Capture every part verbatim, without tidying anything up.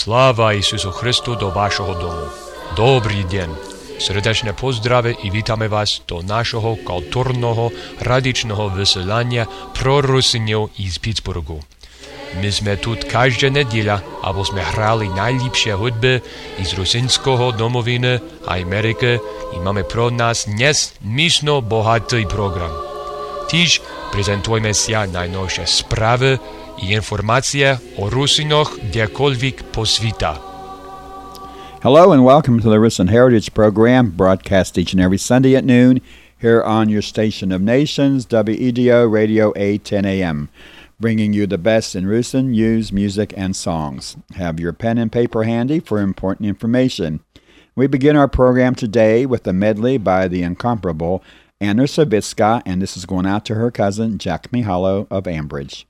Sláva Isusu Christu do vášho domu. Dobrý deň. Srdečné pozdrave i vítame vás do našeho kultúrneho radičného vysielania pro Rusinov iz Pittsburghu. My sme tu každá nedeľa, aby sme hrali najlepšie hudby iz rusinského domoviny a Ameriky i máme pro nás dnes myšno bohatý program. Tiež prezentujeme sa najnovšie správy i informácie o Rusinoch kdekoľvek po sveta. Hello and welcome to the Rusin Heritage Program, broadcast each and every Sunday at noon here on your station of nations, W E D O Radio eight ten A M, bringing you the best in Rusin news, music, and songs. Have your pen and paper handy for important information. We begin our program today with a medley by the incomparable Anna Savitska, and this is going out to her cousin, Jack Mihalo of Ambridge.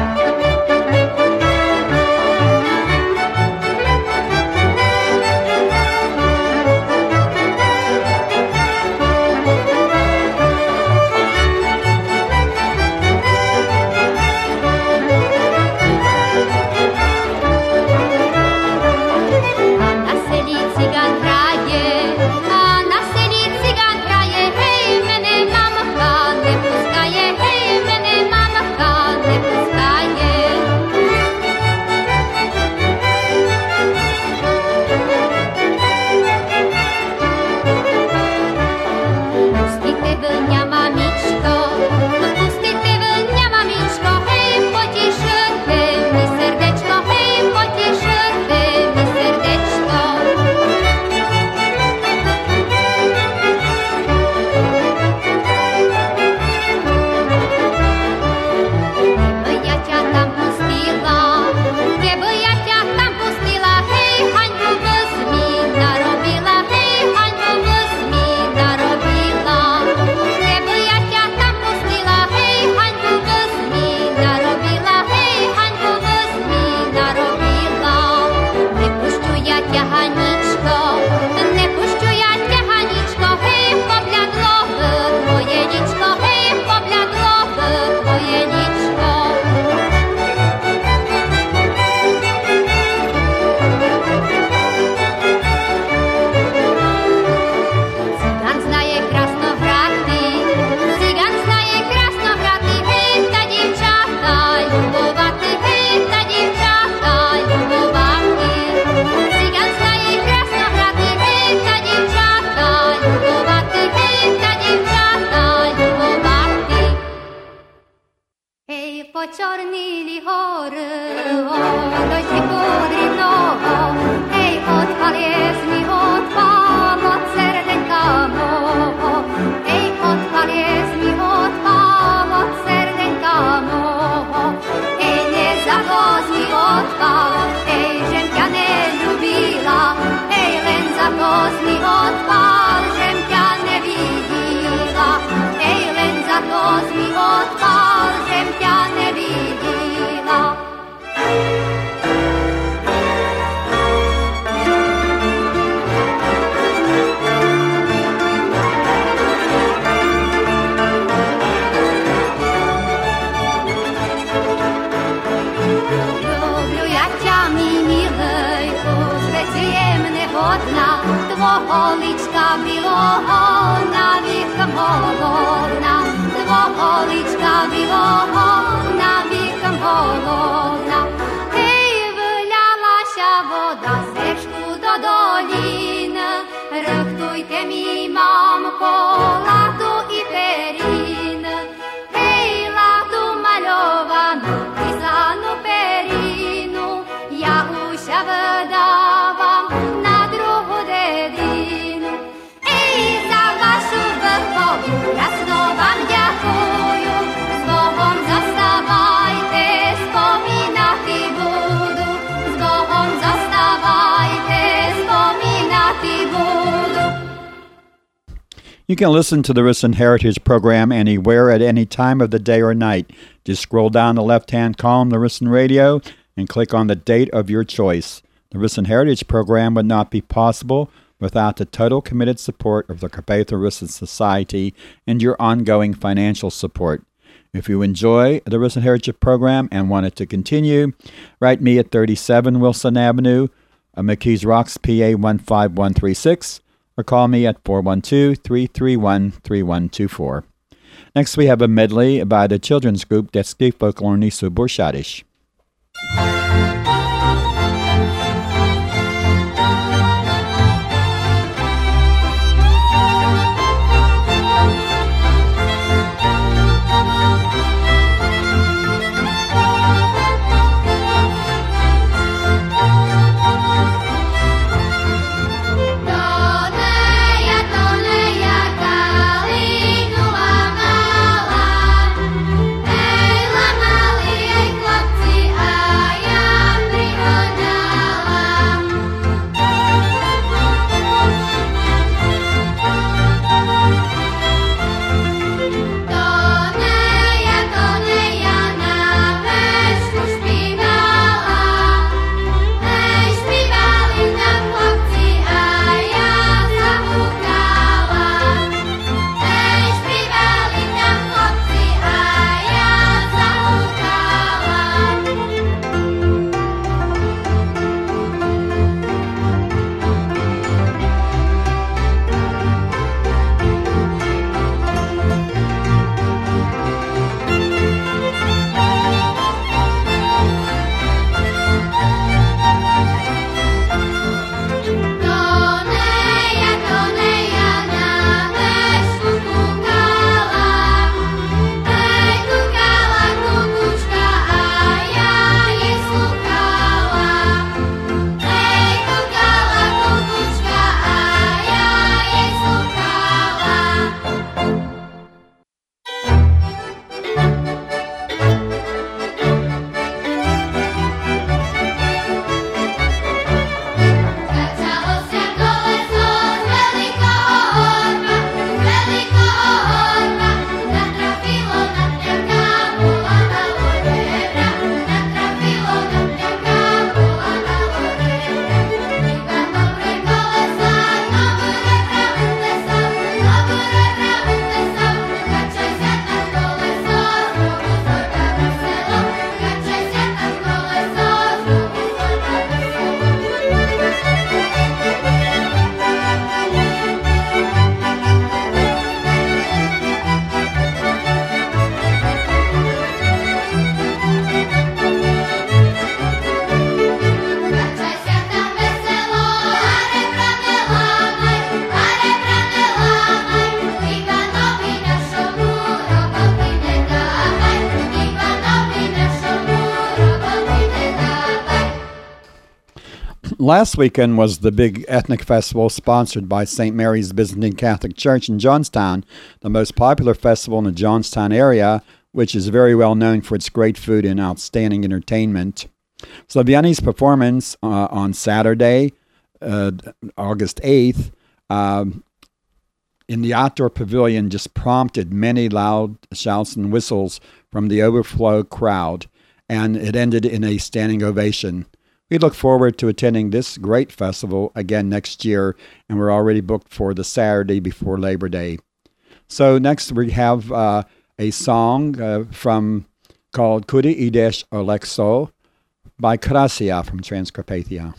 You can listen to the Rusin Heritage Program anywhere at any time of the day or night. Just scroll down the left-hand column, the Rusin Radio, and click on the date of your choice. The Rusin Heritage Program would not be possible without the total committed support of the Carpatho Rusin Society and your ongoing financial support. If you enjoy the Rusin Heritage Program and want it to continue, write me at thirty-seven Wilson Avenue, uh, McKees Rocks, P A one five one three six, or call me at four one two, three three one, three one two four. Next, we have a medley by the children's group Detský folklorný súbor Šádiš. Last weekend was the big ethnic festival sponsored by Saint Mary's Byzantine Catholic Church in Johnstown, the most popular festival in the Johnstown area, which is very well known for its great food and outstanding entertainment. Slaviani's performance uh, on Saturday, uh, August eighth, um, in the outdoor pavilion just prompted many loud shouts and whistles from the overflow crowd, and it ended in a standing ovation. We look forward to attending this great festival again next year, and we're already booked for the Saturday before Labor Day. So next we have uh, a song uh, from called Kudy ideš Alexo by Krasia from Transcarpathia.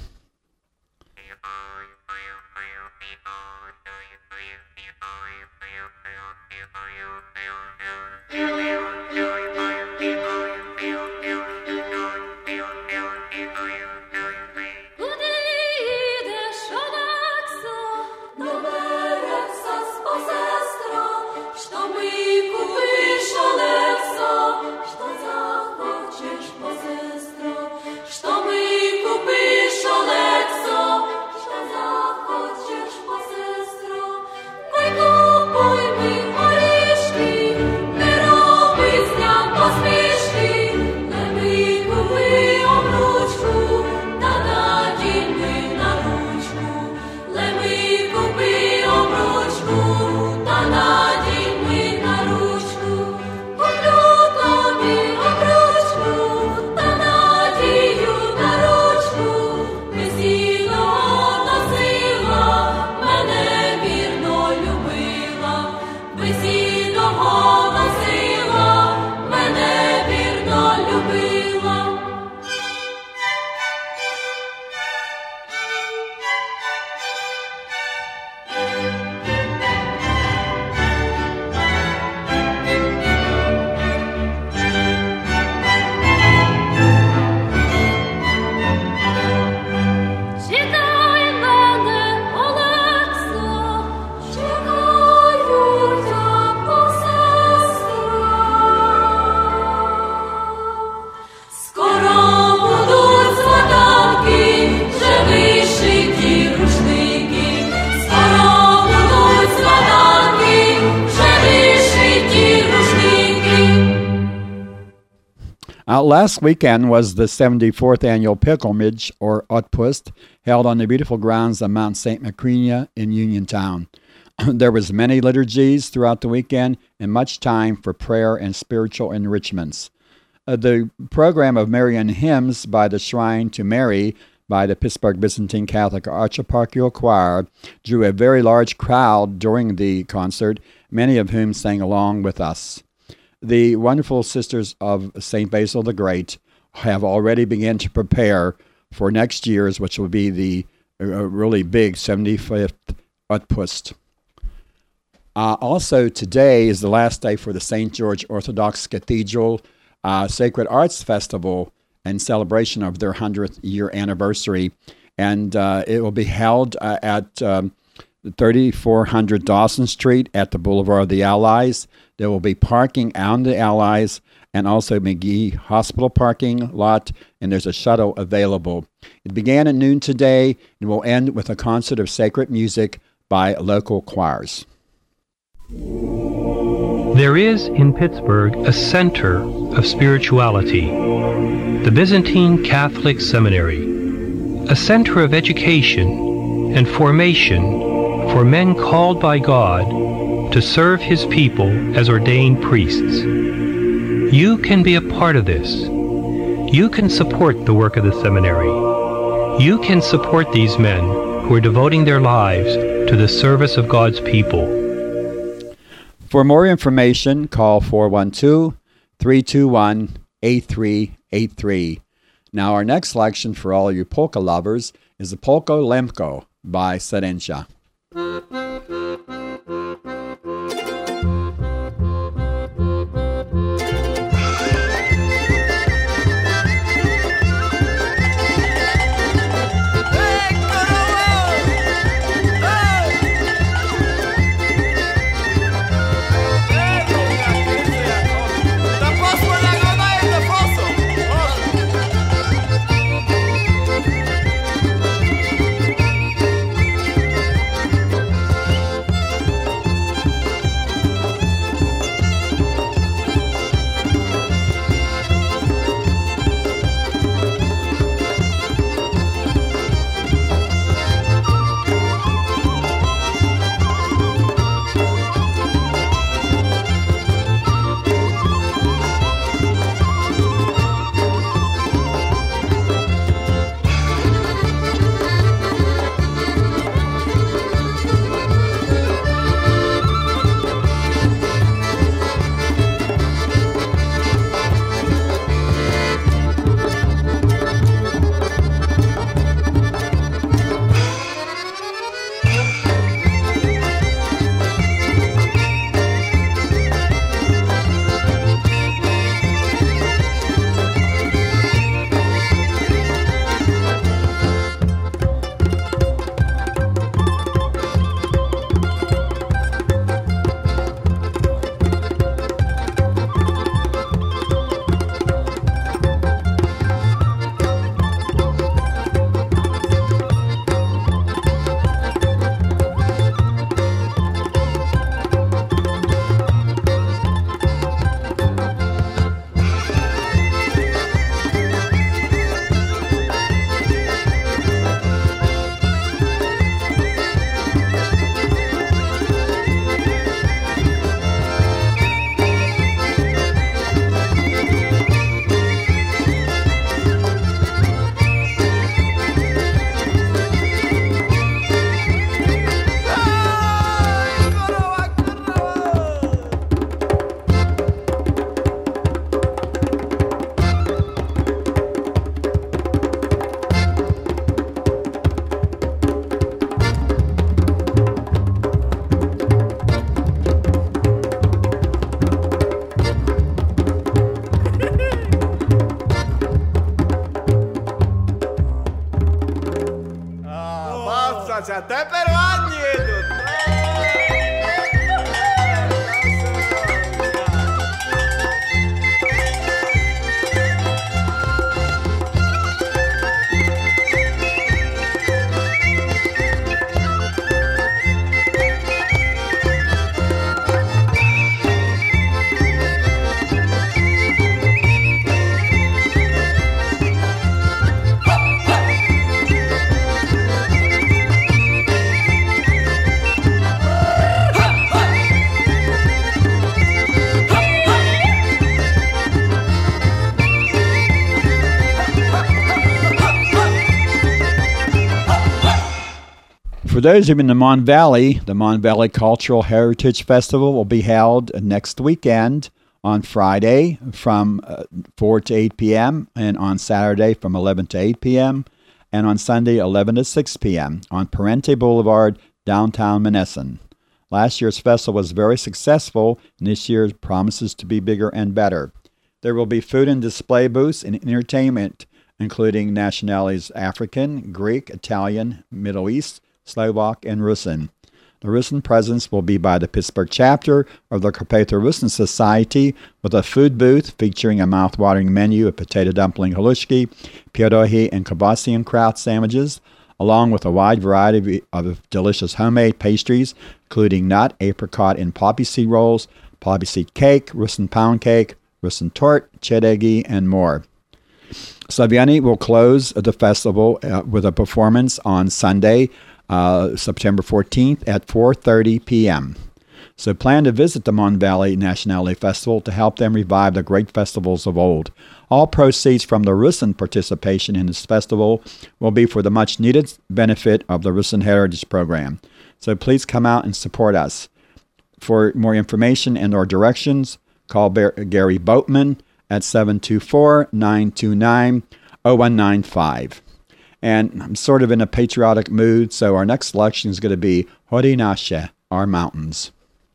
Pojmi oríšky, pero Uh, last weekend was the seventy-fourth annual pilgrimage, or Utpust, held on the beautiful grounds of Mount Saint Macrina in Uniontown. There was many liturgies throughout the weekend and much time for prayer and spiritual enrichments. Uh, the program of Marian hymns by the Shrine to Mary by the Pittsburgh Byzantine Catholic Archieparchal Choir drew a very large crowd during the concert, many of whom sang along with us. The wonderful Sisters of Saint Basil the Great have already begun to prepare for next year's, which will be the uh, really big seventy-fifth Utpust. Uh, also, today is the last day for the Saint George Orthodox Cathedral uh, Sacred Arts Festival and celebration of their hundredth year anniversary. And uh, it will be held uh, at um, thirty-four hundred Dawson Street at the Boulevard of the Allies. There will be parking on the Allies and also McGee Hospital parking lot, and there's a shuttle available. It began at noon today and will end with a concert of sacred music by local choirs. There is in Pittsburgh a center of spirituality, the Byzantine Catholic Seminary, a center of education and formation for men called by God to serve His people as ordained priests. You can be a part of this. You can support the work of the seminary. You can support these men who are devoting their lives to the service of God's people. For more information, call four one two, three two one, eight three eight three. Now, our next selection for all you polka lovers is the Polka Lemko by Serentia. those of you in the Mon Valley, the Mon Valley Cultural Heritage Festival will be held next weekend on Friday from uh, four to eight p.m. and on Saturday from eleven to eight p.m. and on Sunday eleven to six p.m. on Parente Boulevard, downtown Monessen. Last year's festival was very successful, and this year promises to be bigger and better. There will be food and display booths and entertainment, including nationalities African, Greek, Italian, Middle East, Slovak, and Russian. The Russian presence will be by the Pittsburgh chapter of the Carpatho Russian Society with a food booth featuring a mouth-watering menu of potato dumpling halushki, pierogi, and Kobasian-kraut sandwiches, along with a wide variety of delicious homemade pastries, including nut, apricot, and poppy seed rolls, poppy seed cake, Russian pound cake, Russian tort, chedegi, and more. Slaviani will close the festival uh, with a performance on Sunday, uh, September fourteenth at four thirty p.m. So plan to visit the Mon Valley Nationality Festival to help them revive the great festivals of old. All proceeds from the Russian participation in this festival will be for the much-needed benefit of the Russian Heritage Program. So please come out and support us. For more information and or directions, call Bar- Gary Boatman at seven two four, nine two nine, zero one nine five. And I'm sort of in a patriotic mood, so our next selection is going to be Hory Nasze, Our Mountains.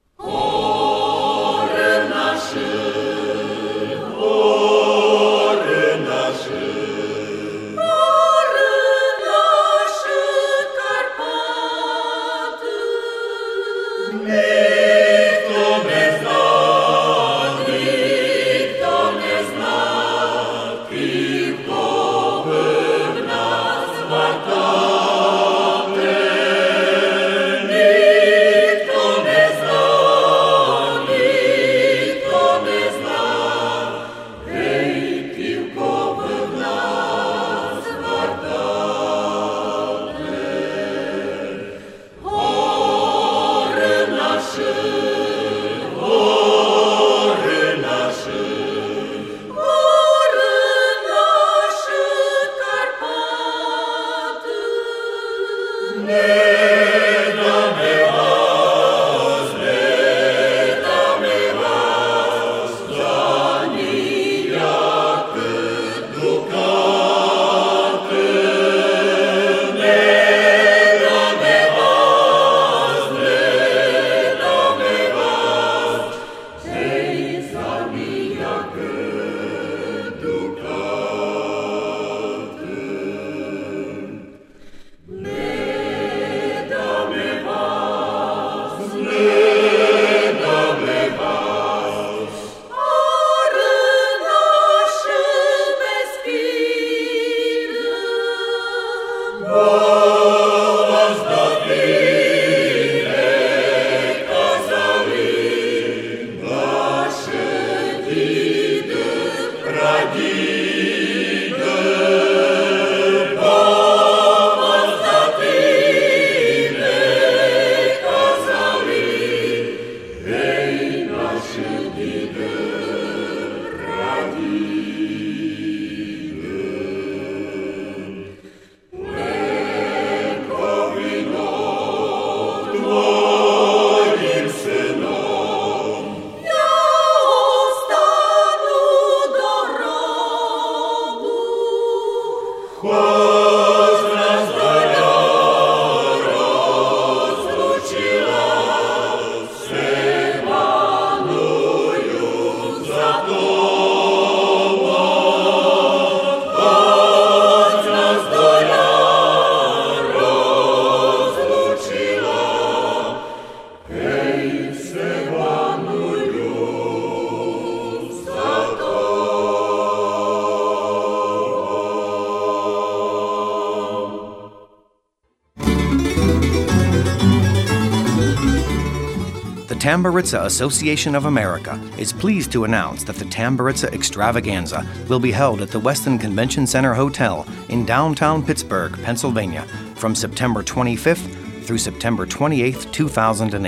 Tamburitsa Association of America is pleased to announce that the Tamburitsa Extravaganza will be held at the Westin Convention Center Hotel in downtown Pittsburgh, Pennsylvania, from September twenty-fifth through September twenty-eighth, two thousand eight.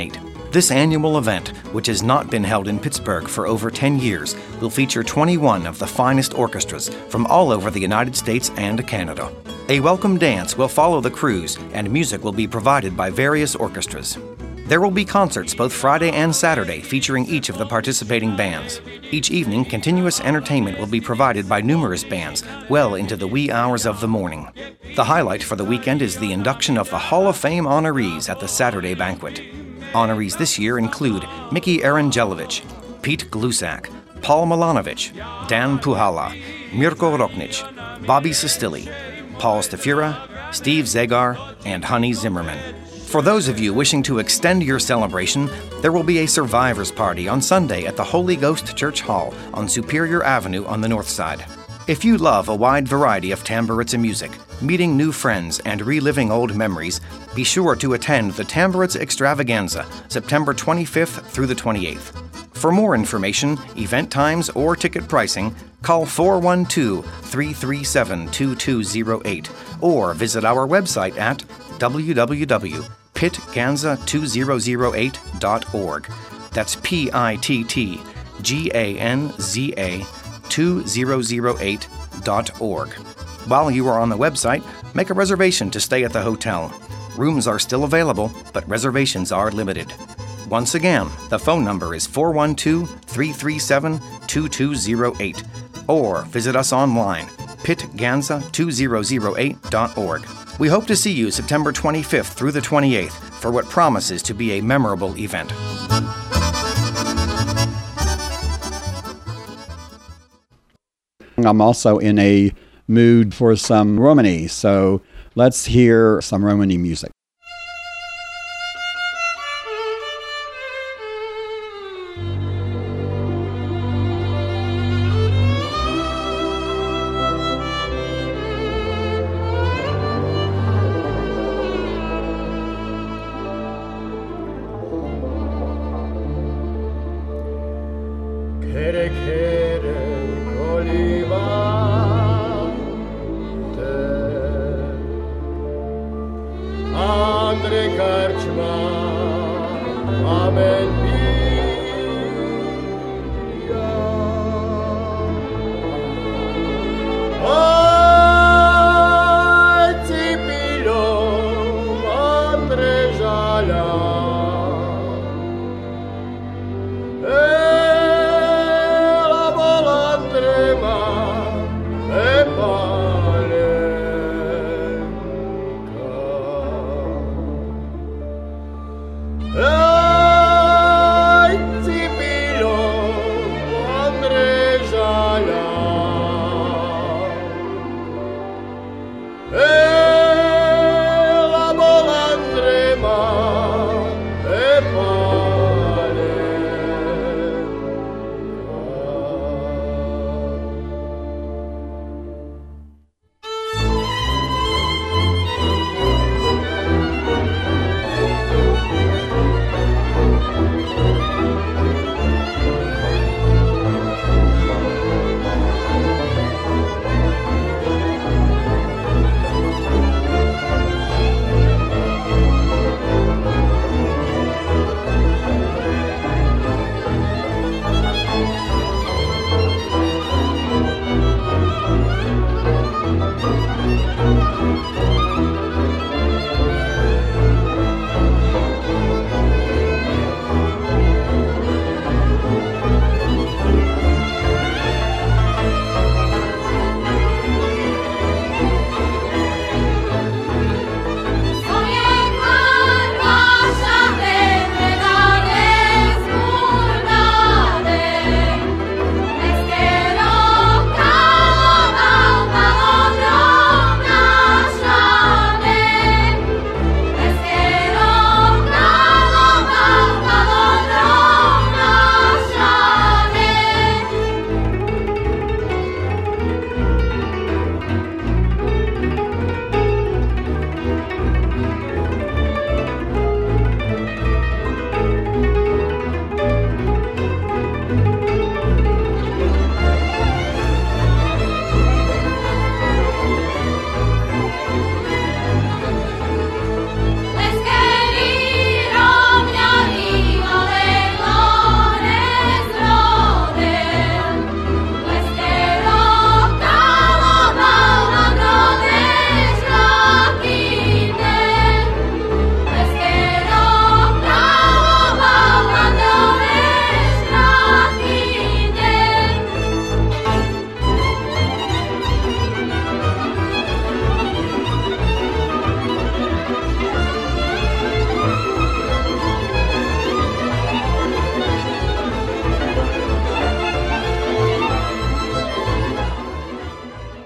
This annual event, which has not been held in Pittsburgh for over ten years, will feature twenty-one of the finest orchestras from all over the United States and Canada. A welcome dance will follow the cruise, and music will be provided by various orchestras. There will be concerts both Friday and Saturday featuring each of the participating bands. Each evening, continuous entertainment will be provided by numerous bands well into the wee hours of the morning. The highlight for the weekend is the induction of the Hall of Fame honorees at the Saturday banquet. Honorees this year include Mickey Arangelovich, Pete Glusak, Paul Milanovic, Dan Puhala, Mirko Roknic, Bobby Sestili, Paul Stafura, Steve Zagar, and Honey Zimmerman. For those of you wishing to extend your celebration, there will be a survivors party on Sunday at the Holy Ghost Church Hall on Superior Avenue on the north side. If you love a wide variety of Tamburitsa music, meeting new friends, and reliving old memories, be sure to attend the Tamburitsa Extravaganza, September twenty-fifth through the twenty-eighth. For more information, event times, or ticket pricing, call four one two, three three seven, two two zero eight or visit our website at w w w dot pitt ganza two thousand eight dot org. That's P I T T G A N Z A two thousand eight dot org. While you are on the website, make a reservation to stay at the hotel. Rooms are still available, but reservations are limited. Once again, the phone number is four one two, three three seven, two two zero eight or visit us online, pitt ganza two thousand eight dot org. We hope to see you September twenty-fifth through the twenty-eighth for what promises to be a memorable event. I'm also in a mood for some Romany, so let's hear some Romany music.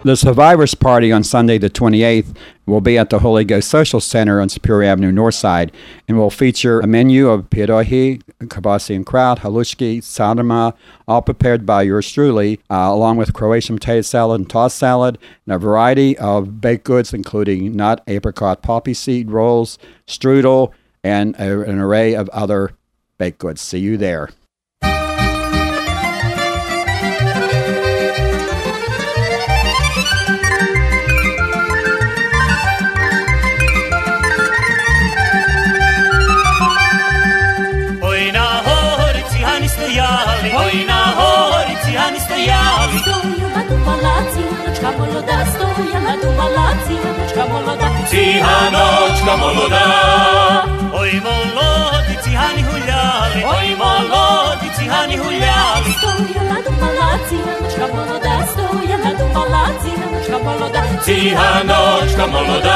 The Survivors Party on Sunday the twenty-eighth will be at the Holy Ghost Social Center on Superior Avenue Northside and will feature a menu of pierogi, kibasi and kraut, halushki, sadama, all prepared by yours truly, uh, along with Croatian potato salad and tossed salad, and a variety of baked goods including nut, apricot, poppy seed rolls, strudel, and a, an array of other baked goods. See you there. Oj na horici, ani stojali. Stojala tu palaci, Hanočka moloda. Stojala tu palaci, Hanočka moloda. Cihanočka moloda. Oj molodi, cihani huljali. Oj molodi, cihani huljali. Stojala tu palaci, Hanočka moloda. Stojala tu palaci, Hanočka moloda. Cihanočka moloda.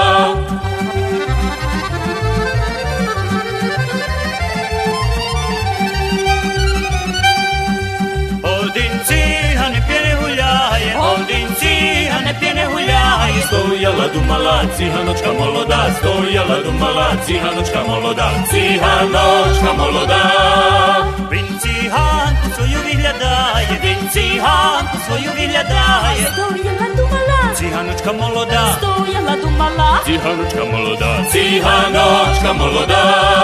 Stojala dumala, Cihanočka moloda. Stojala dumala, Cihanočka moloda. Cihanočka moloda. Він циганку свою виглядає, він циганку свою виглядає. Стояла думала, Циганочка молода. Стояла думала, Циганочка молода. Циганочка молода.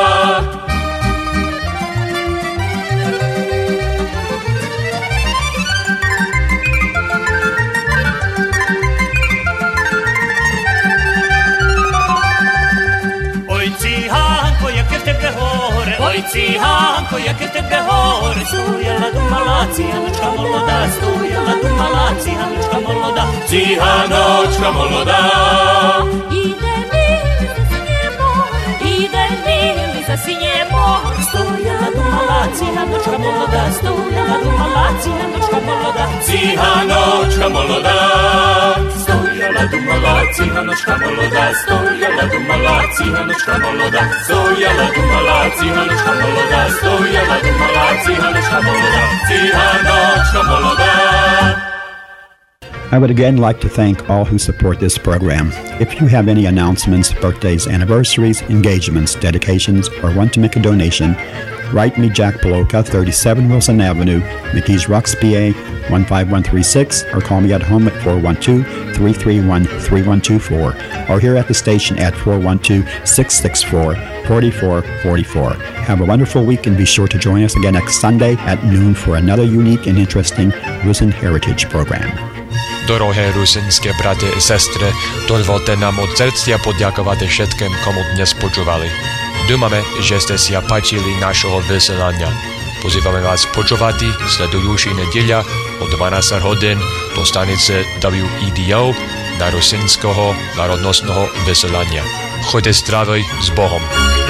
Ой, циганко, яке в тебе горе. Стояла думала, Циганочка молода. Стояла думала, Циганочка молода. Циганочка молода. Іде милий за синє море, іде милий за синє море. Стояла думала, Циганочка молода. Стояла думала, Циганочка молода. Циганочка молода. Стояла думала, Циганочка молода. Стояла думала, Циганочка молода. Стояла думала, Циганочка молода. Стояла думала, Циганочка молода. Циганочка молода. I would again like to thank all who support this program. If you have any announcements, birthdays, anniversaries, engagements, dedications, or want to make a donation, write me Jack Poloka, thirty-seven Wilson Avenue, McKees Rocks, P A one five one three six, or call me at home at four one two, three three one, three one two four, or here at the station at four one two, six six four, four four four four. Have a wonderful week and be sure to join us again next Sunday at noon for another unique and interesting Rusin Heritage program. Дороге русинські брати і сестри, дозвольте нам від серця подякувати všetkým, кому дnes почували. Думаме, že ste si páčili našого vysielania. Pozývame vás počúvať sledujúci nedeľa o dvanásť hodín do stanice W E D O na rusinského národnostného vysielania. Choďte zdraví s Bohom.